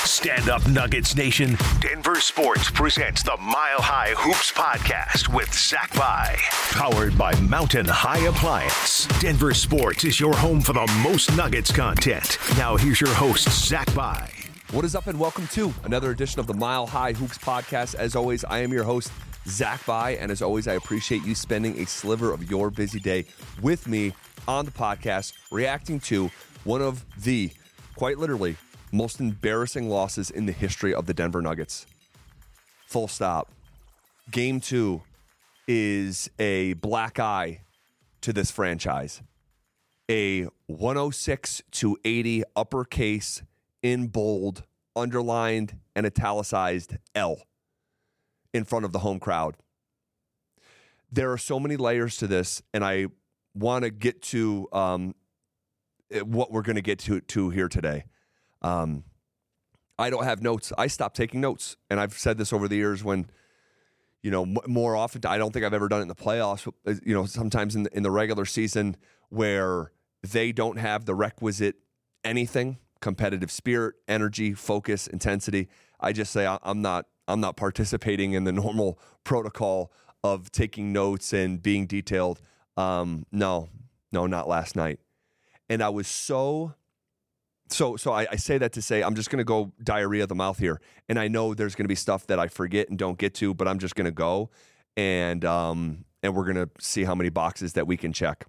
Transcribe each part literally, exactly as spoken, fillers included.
Stand up, Nuggets Nation. Denver Sports presents the Mile High Hoops podcast with Zach By. Powered by Mountain High Appliance. Denver Sports is your home for the most Nuggets content. Now here's your host, Zach By. What is up, and welcome to another edition of the Mile High Hoops podcast. As always, I am your host, Zach By, and as always, I appreciate you spending a sliver of your busy day with me on the podcast, reacting to one of the, quite literally, most embarrassing losses in the history of the Denver Nuggets. Full stop. Game two is a black eye to this franchise. A one oh six to eighty uppercase in bold, underlined, and italicized L in front of the home crowd. There are so many layers to this, and I want to get to um, what we're going to get to, to here today. Um, I don't have notes. I stopped taking notes, and I've said this over the years when, you know, m- more often, I don't think I've ever done it in the playoffs, you know, sometimes in the, in the regular season where they don't have the requisite anything, competitive spirit, energy, focus, intensity. I just say I'm not, I'm not participating in the normal protocol of taking notes and being detailed. Um, no, no, not last night. And I was so... So so I, I say that to say I'm just going to go diarrhea of the mouth here. And I know there's going to be stuff that I forget and don't get to, but I'm just going to go, and um, and we're going to see how many boxes that we can check.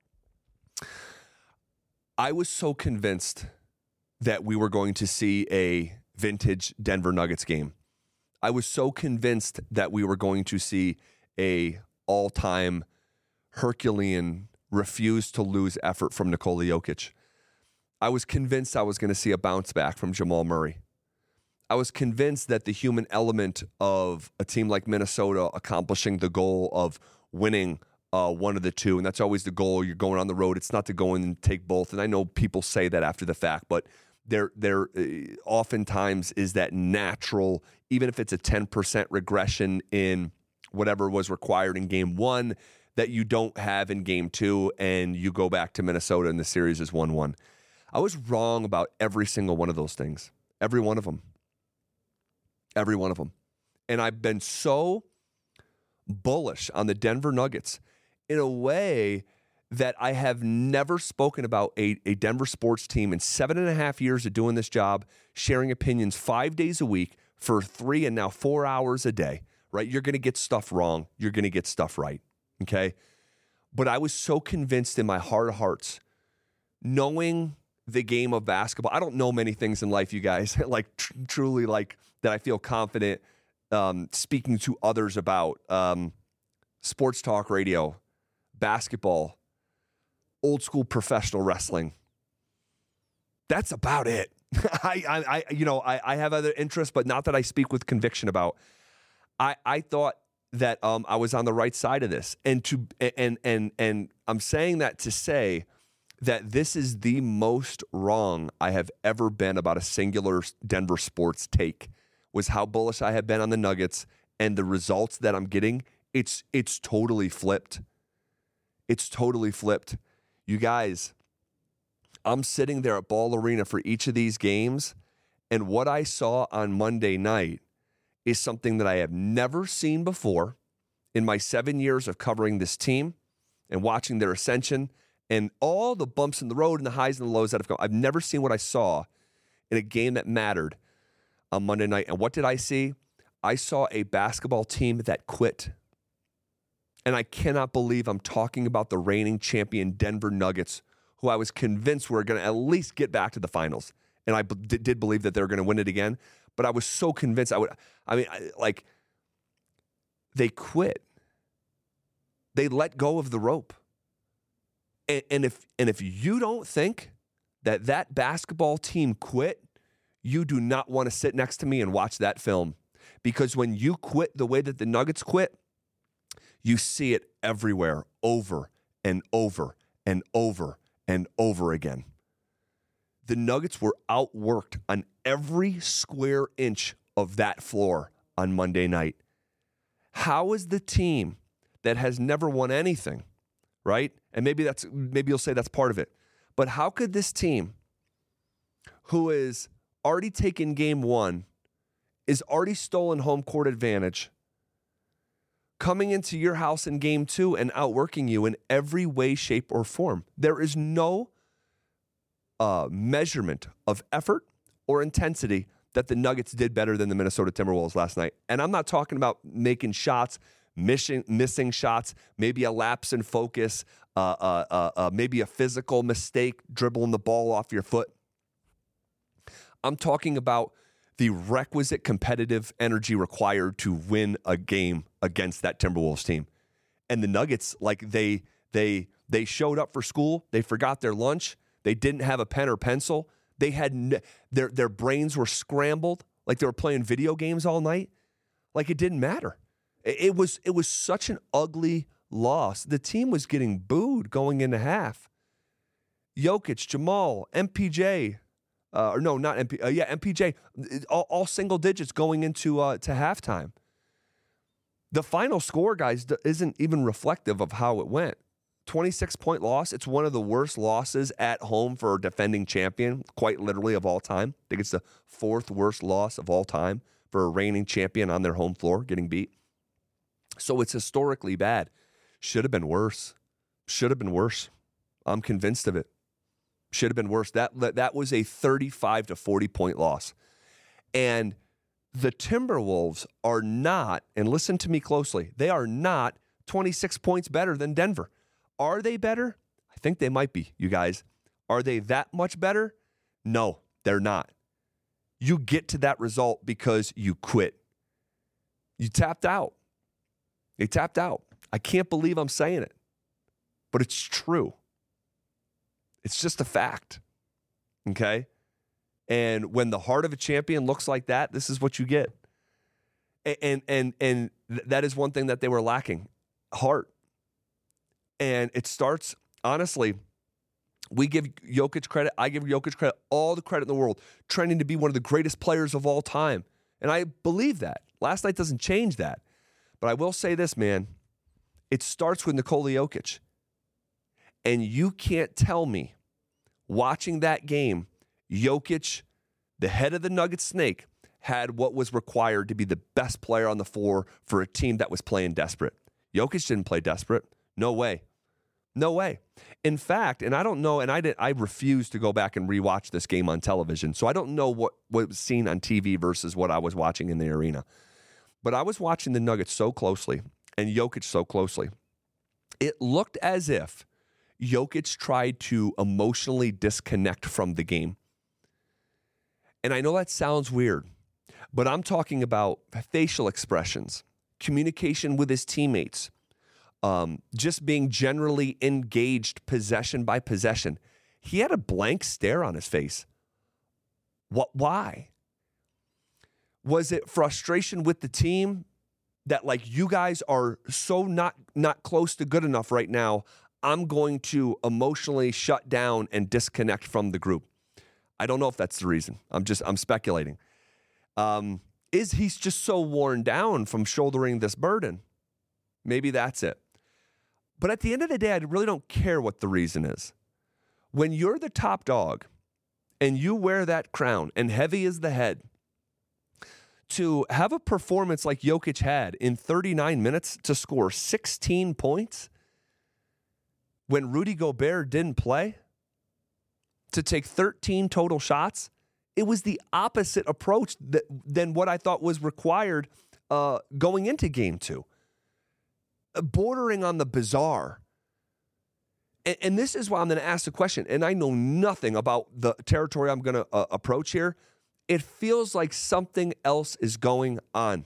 I was so convinced that we were going to see a vintage Denver Nuggets game. I was so convinced that we were going to see a all-time Herculean refuse to lose effort from Nikola Jokic. I was convinced I was going to see a bounce back from Jamal Murray. I was convinced that the human element of a team like Minnesota accomplishing the goal of winning uh, one of the two, and that's always the goal. You're going on the road. It's not to go in and take both. And I know people say that after the fact, but there, there uh, oftentimes is that natural, even if it's a ten percent regression in whatever was required in game one that you don't have in game two, and you go back to Minnesota and the series is one one. I was wrong about every single one of those things. Every one of them. Every one of them. And I've been so bullish on the Denver Nuggets in a way that I have never spoken about a, a Denver sports team in seven and a half years of doing this job, sharing opinions five days a week for three and now four hours a day, right? You're going to get stuff wrong. You're going to get stuff right, okay? But I was so convinced in my heart of hearts, knowing the game of basketball. I don't know many things in life, you guys, like tr- truly like that I feel confident um, speaking to others about. Um, sports talk radio, basketball, old school professional wrestling. That's about it. I, I, I, you know, I, I have other interests, but not that I speak with conviction about. I, I thought that um, I was on the right side of this, and to and and and I'm saying that to say that this is the most wrong I have ever been about a singular Denver sports take, was how bullish I have been on the Nuggets, and the results that I'm getting, it's it's totally flipped. It's totally flipped. You guys, I'm sitting there at Ball Arena for each of these games, and what I saw on Monday night is something that I have never seen before in my seven years of covering this team and watching their ascension and all the bumps in the road and the highs and the lows that have gone. I've never seen what I saw in a game that mattered on Monday night. And what did I see? I saw a basketball team that quit. And I cannot believe I'm talking about the reigning champion Denver Nuggets, who I was convinced were going to at least get back to the finals. And I b- did believe that they were going to win it again. But I was so convinced I would, I mean, I, like, they quit. They let go of the rope. And, and if and if you don't think that that basketball team quit, you do not want to sit next to me and watch that film. Because when you quit the way that the Nuggets quit, you see it everywhere, over and over and over and over again. The Nuggets were outworked on every square inch of that floor on Monday night. How is the team that has never won anything, right? And maybe that's maybe you'll say that's part of it. But how could this team, who is already taken game one, is already stolen home court advantage, coming into your house in game two and outworking you in every way, shape, or form. There is no uh, measurement of effort or intensity that the Nuggets did better than the Minnesota Timberwolves last night. And I'm not talking about making shots, missing, missing shots, maybe a lapse in focus, uh, uh, uh, uh, maybe a physical mistake, dribbling the ball off your foot. I'm talking about the requisite competitive energy required to win a game against that Timberwolves team. And the Nuggets, like they they they showed up for school, they forgot their lunch, they didn't have a pen or pencil, they had n- their their brains were scrambled, like they were playing video games all night, like it didn't matter. It, it was it was such an ugly loss. The team was getting booed going into half. Jokic, Jamal, M P J. Uh, or no, not M P. Uh, yeah, M P J. All, all single digits going into uh, to halftime. The final score, guys, isn't even reflective of how it went. twenty-six point loss. It's one of the worst losses at home for a defending champion, quite literally of all time. I think it's the fourth worst loss of all time for a reigning champion on their home floor getting beat. So it's historically bad. Should have been worse. Should have been worse. I'm convinced of it. Should have been worse. That that was a thirty-five to forty point loss. And the Timberwolves are not, and listen to me closely, they are not twenty-six points better than Denver. Are they better? I think they might be, you guys. Are they that much better? No, they're not. You get to that result because you quit. You tapped out. They tapped out. I can't believe I'm saying it, but it's true. It's just a fact, okay? And when the heart of a champion looks like that, this is what you get. And and and, and that is one thing that they were lacking, heart. And it starts, honestly, we give Jokic credit, I give Jokic credit, all the credit in the world, trending to be one of the greatest players of all time. And I believe that. Last night doesn't change that. But I will say this, man. It starts with Nikola Jokic. And you can't tell me, watching that game, Jokic, the head of the Nuggets snake, had what was required to be the best player on the floor for a team that was playing desperate. Jokic didn't play desperate. No way. No way. In fact, and I don't know, and I did, I refuse to go back and rewatch this game on television, so I don't know what, what was seen on T V versus what I was watching in the arena. But I was watching the Nuggets so closely, and Jokic so closely. It looked as if Jokic tried to emotionally disconnect from the game. And I know that sounds weird, but I'm talking about facial expressions, communication with his teammates, um, just being generally engaged possession by possession. He had a blank stare on his face. What? Why? Was it frustration with the team that, like, you guys are so not not close to good enough right now, I'm going to emotionally shut down and disconnect from the group? I don't know if that's the reason. I'm just, I'm speculating. Um, is he's just so worn down from shouldering this burden? Maybe that's it. But at the end of the day, I really don't care what the reason is. When you're the top dog and you wear that crown and heavy is the head, to have a performance like Jokic had in thirty-nine minutes to score sixteen points when Rudy Gobert didn't play, to take thirteen total shots, it was the opposite approach that, than what I thought was required uh, going into game two. Bordering on the bizarre. And, and this is why I'm going to ask the question, and I know nothing about the territory I'm going to uh, approach here. It feels like something else is going on.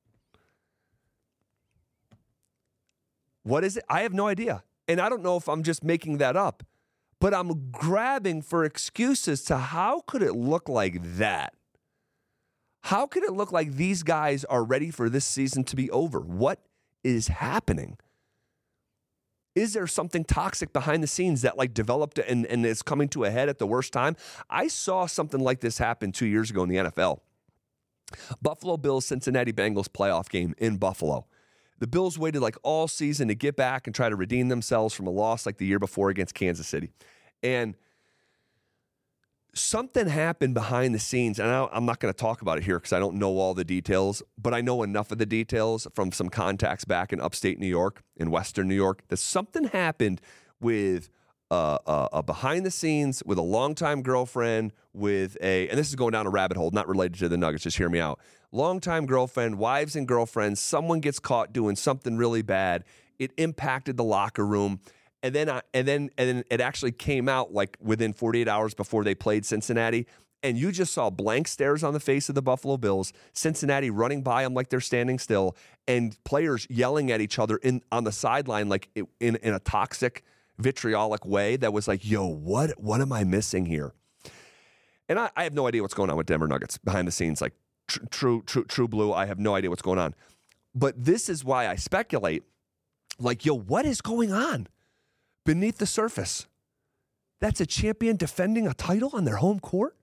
What is it? I have no idea. And I don't know if I'm just making that up. But I'm grabbing for excuses to how could it look like that? How could it look like these guys are ready for this season to be over? What is happening? Is there something toxic behind the scenes that like developed and, and is coming to a head at the worst time? I saw something like this happen two years ago in the N F L. Buffalo Bills, Cincinnati Bengals playoff game in Buffalo. The Bills waited like all season to get back and try to redeem themselves from a loss like the year before against Kansas City. And something happened behind the scenes, and I, I'm not going to talk about it here because I don't know all the details, but I know enough of the details from some contacts back in upstate New York, in Western New York, that something happened with uh, uh, a behind the scenes with a longtime girlfriend, with a, and this is going down a rabbit hole, not related to the Nuggets, just hear me out. Longtime girlfriend, wives and girlfriends, someone gets caught doing something really bad. It impacted the locker room. And then, I, and then, and then it actually came out like within forty-eight hours before they played Cincinnati, and you just saw blank stares on the face of the Buffalo Bills. Cincinnati running by them like they're standing still, and players yelling at each other in on the sideline like it, in in a toxic, vitriolic way that was like, "Yo, what what am I missing here?" And I, I have no idea what's going on with Denver Nuggets behind the scenes, like tr- true, true, true blue. I have no idea what's going on, but this is why I speculate, like, yo, what is going on beneath the surface? That's a champion defending a title on their home court?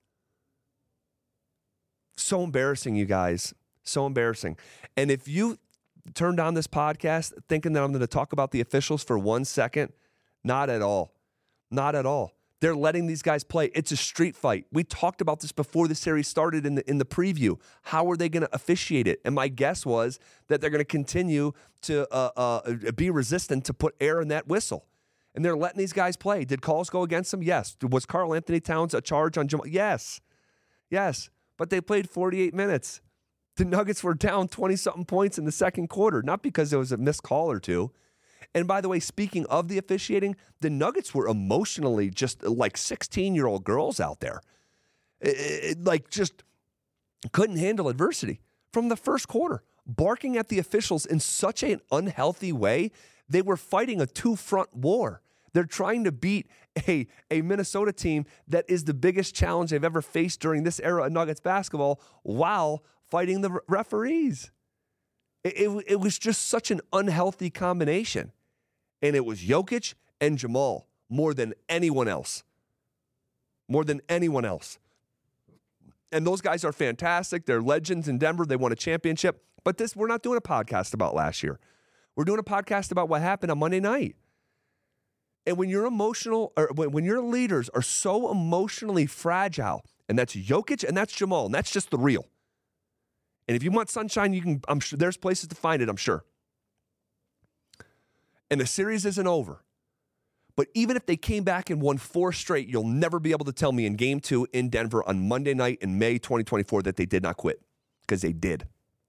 So embarrassing, you guys. So embarrassing. And if you turned on this podcast thinking that I'm going to talk about the officials for one second, not at all. Not at all. They're letting these guys play. It's a street fight. We talked about this before the series started in the in the preview. How are they going to officiate it? And my guess was that they're going to continue to uh, uh, be resistant to put air in that whistle. And they're letting these guys play. Did calls go against them? Yes. Was Karl Anthony Towns a charge on Jamal? Yes. Yes. But they played forty-eight minutes. The Nuggets were down twenty-something points in the second quarter, not because there was a missed call or two. And by the way, speaking of the officiating, the Nuggets were emotionally just like sixteen-year-old girls out there. It, it, like just couldn't handle adversity from the first quarter, barking at the officials in such an unhealthy way. They were fighting a two-front war. They're trying to beat a, a Minnesota team that is the biggest challenge they've ever faced during this era of Nuggets basketball while fighting the referees. It, it, it was just such an unhealthy combination. And it was Jokic and Jamal more than anyone else. More than anyone else. And those guys are fantastic. They're legends in Denver. They won a championship. But this, we're not doing a podcast about last year. We're doing a podcast about what happened on Monday night. And when you're emotional, or when, when your leaders are so emotionally fragile, and that's Jokic and that's Jamal, and that's just the real. And if you want sunshine, you can. I'm sure there's places to find it, I'm sure. And the series isn't over. But even if they came back and won four straight, you'll never be able to tell me in game two in Denver on Monday night in May twenty twenty-four that they did not quit, because they did.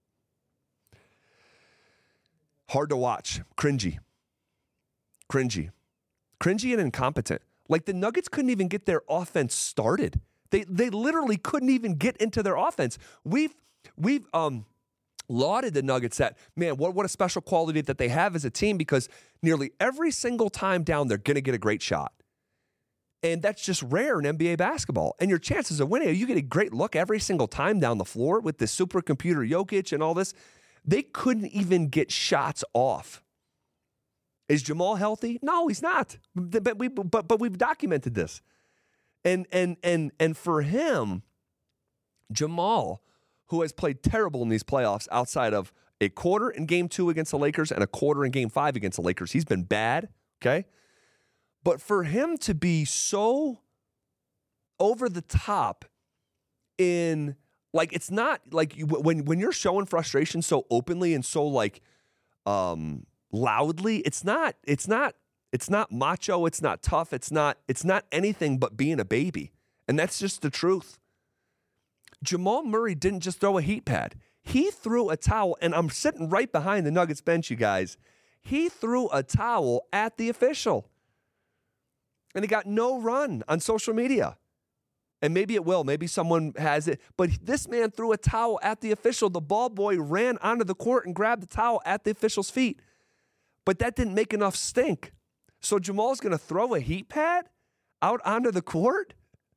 Hard to watch. Cringy. Cringy. Cringy and incompetent. Like the Nuggets couldn't even get their offense started. They they literally couldn't even get into their offense. We've we've um lauded the Nuggets that, man, what, what a special quality that they have as a team, because nearly every single time down, they're going to get a great shot. And that's just rare in N B A basketball. And your chances of winning, you get a great look every single time down the floor with the supercomputer Jokic and all this. They couldn't even get shots off. Is Jamal healthy? No, he's not. But we but but we've documented this. And and and and for him, Jamal, who has played terrible in these playoffs outside of a quarter in game two against the Lakers and a quarter in game five against the Lakers, he's been bad, okay? But for him to be so over the top in, like, it's not like you, when when you're showing frustration so openly and so like um, loudly, it's not it's not it's not macho, it's not tough, it's not it's not anything but being a baby, and that's just the truth. Jamal Murray didn't just throw a heat pad; he threw a towel, and I'm sitting right behind the Nuggets bench, you guys. He threw a towel at the official. And he got no run on social media. And maybe it will. Maybe someone has it. But this man threw a towel at the official. The ball boy ran onto the court and grabbed the towel at the official's feet. But that didn't make enough stink. So Jamal's going to throw a heat pad out onto the court?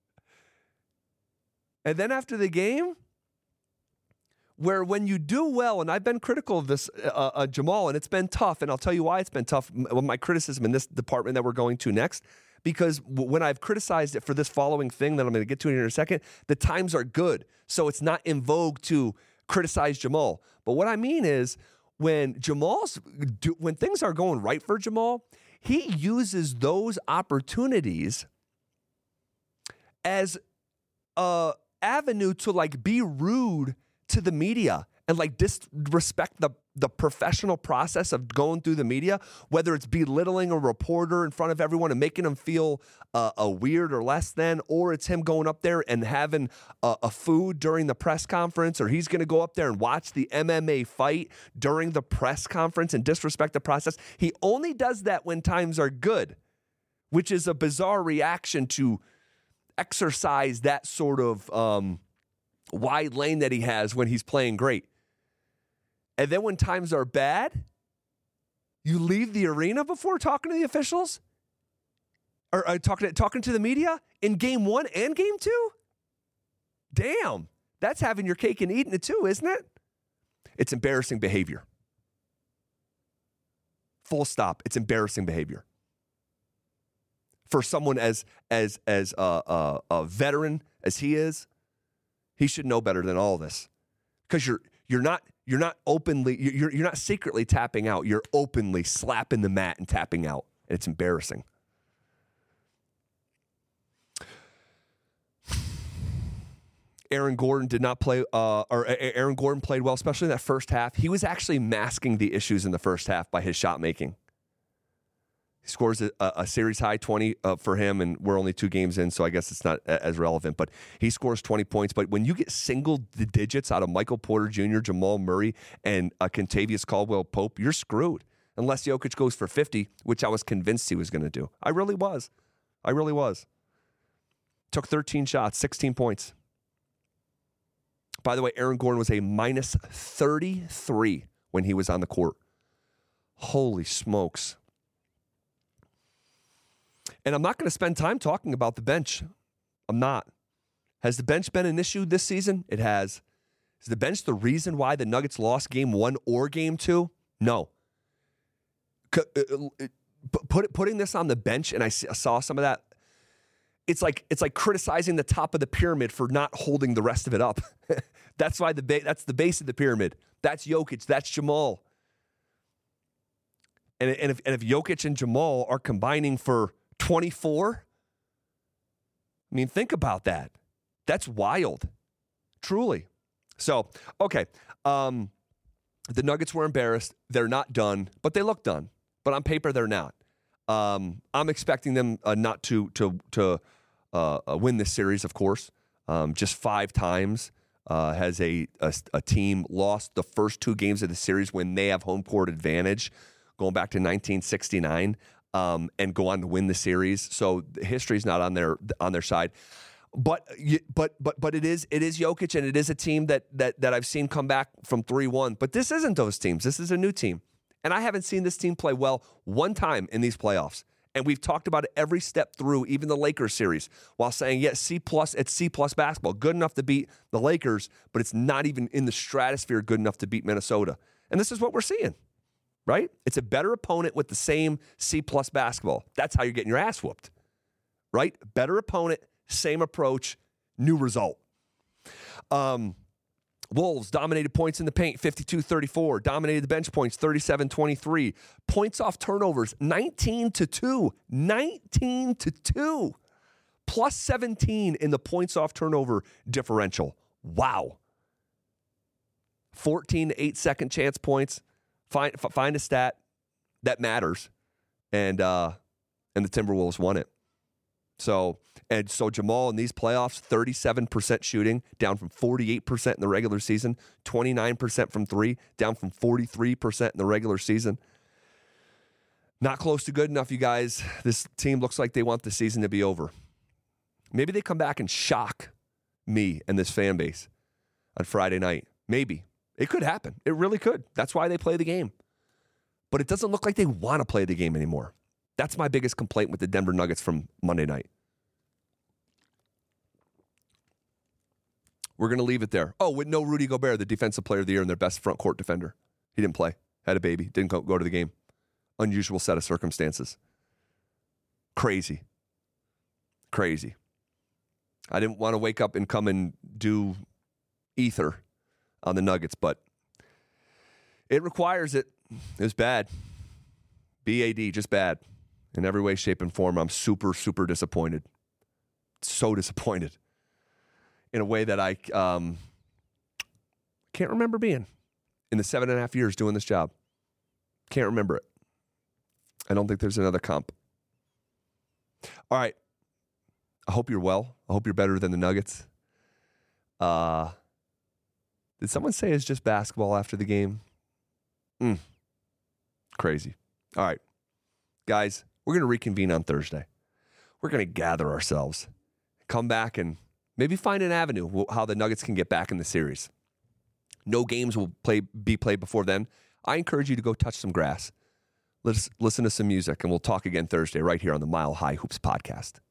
And then after the game, where when you do well, and I've been critical of this, uh, uh, Jamal, and it's been tough, and I'll tell you why it's been tough, my criticism in this department that we're going to next, because when I've criticized it for this following thing that I'm going to get to in a second, the times are good. So it's not in vogue to criticize Jamal. But what I mean is when Jamal's, when things are going right for Jamal, he uses those opportunities as a avenue to like be rude to the media and like disrespect the the professional process of going through the media, whether it's belittling a reporter in front of everyone and making them feel uh, a weird or less than, or it's him going up there and having a, a food during the press conference, or he's going to go up there and watch the M M A fight during the press conference and disrespect the process. He only does that when times are good, which is a bizarre reaction to exercise that sort of um, wide lane that he has when he's playing great. And then when times are bad, you leave the arena before talking to the officials? Or uh, talking, to, talking to the media in game one and game two? Damn, that's having your cake and eating it too, isn't it? It's embarrassing behavior. Full stop. It's embarrassing behavior. For someone as as as a, a, a veteran as he is, he should know better than all this. Because you're you're not you're not openly you're you're not secretly tapping out. You're openly slapping the mat and tapping out. And it's embarrassing. Aaron Gordon did not play, uh, or Aaron Gordon played well, especially in that first half. He was actually masking the issues in the first half by his shot making. He scores a, a series high twenty uh, for him, and we're only two games in, so I guess it's not as relevant. But he scores twenty points. But when you get single digits out of Michael Porter Junior, Jamal Murray, and uh, Kentavious Caldwell-Pope, you're screwed. Unless Jokic goes for fifty, which I was convinced he was going to do. I really was. I really was. Took thirteen shots, sixteen points. By the way, Aaron Gordon was a minus thirty-three when he was on the court. Holy smokes. And I'm not going to spend time talking about the bench. I'm not. Has the bench been an issue this season? It has. Is the bench the reason why the Nuggets lost game one or game two? No. Put, putting this on the bench, and I saw some of that, it's like it's like criticizing the top of the pyramid for not holding the rest of it up. That's why the ba- that's the base of the pyramid. That's Jokic. That's Jamal. And, and if and if Jokic and Jamal are combining for twenty-four, I mean, think about that. That's wild, truly. So, okay, um, the Nuggets were embarrassed. They're not done, but they look done. But on paper, they're not. Um, I'm expecting them uh, not to to to uh, win this series, of course. Um, just five times uh, has a, a a team lost the first two games of the series when they have home court advantage, going back to nineteen sixty-nine, um, and go on to win the series. So history's not on their on their side. But but but but it is it is Jokic, and it is a team that that that I've seen come back from three one. But this isn't those teams. This is a new team. And I haven't seen this team play well one time in these playoffs. And we've talked about it every step through, even the Lakers series, while saying, yes, C plus, it's C plus basketball. Good enough to beat the Lakers, but it's not even in the stratosphere good enough to beat Minnesota. And this is what we're seeing, right? It's a better opponent with the same C plus basketball. That's how you're getting your ass whooped, right? Better opponent, same approach, new result. Um... Wolves dominated points in the paint, fifty-two thirty-four. Dominated the bench points, thirty-seven twenty-three. Points off turnovers, nineteen to two. nineteen to two. Plus seventeen in the points off turnover differential. Wow. fourteen to eight second chance points. Find find a stat that matters. And uh, and the Timberwolves won it. So, and so Jamal in these playoffs, thirty-seven percent shooting, down from forty-eight percent in the regular season, twenty-nine percent from three, down from forty-three percent in the regular season. Not close to good enough, you guys. This team looks like they want the season to be over. Maybe they come back and shock me and this fan base on Friday night. Maybe. It could happen. It really could. That's why they play the game. But it doesn't look like they want to play the game anymore. That's my biggest complaint with the Denver Nuggets from Monday night. We're going to leave it there. Oh, with no Rudy Gobert, the defensive player of the year and their best front court defender. He didn't play. Had a baby. Didn't go, go to the game. Unusual set of circumstances. Crazy. Crazy. I didn't want to wake up and come and do ether on the Nuggets, but it requires it. It was bad. B A D, just bad. In every way, shape, and form, I'm super, super disappointed. So disappointed. in a way that I um, can't remember being in the seven and a half years doing this job. Can't remember it. I don't think there's another comp. All right. I hope you're well. I hope you're better than the Nuggets. Uh, did someone say it's just basketball after the game? Mm. Crazy. All right. Guys, we're going to reconvene on Thursday. We're going to gather ourselves, come back and maybe find an avenue how the Nuggets can get back in the series. No games will play be played before then. I encourage you to go touch some grass. Let's listen to some music, and we'll talk again Thursday right here on the Mile High Hoops podcast.